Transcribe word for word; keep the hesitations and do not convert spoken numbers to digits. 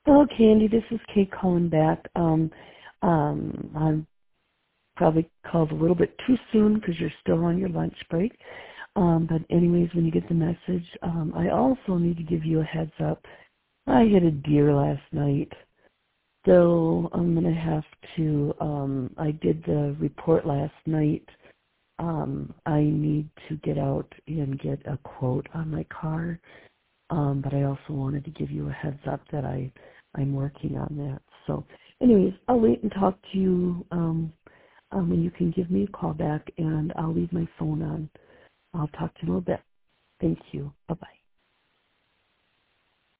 Hello, Candy. This is Kate calling back. Um, um, I probably called a little bit too soon because you're still on your lunch break. Um, but anyways, when you get the message, um, I also need to give you a heads up. I hit a deer last night, so I'm gonna have to. Um, I did the report last night. Um, I need to get out and get a quote on my car. Um, but I also wanted to give you a heads up that I, I'm working on that. So anyways, I'll wait and talk to you um, um, and you can give me a call back and I'll leave my phone on. I'll talk to you in a little bit. Thank you. Bye-bye.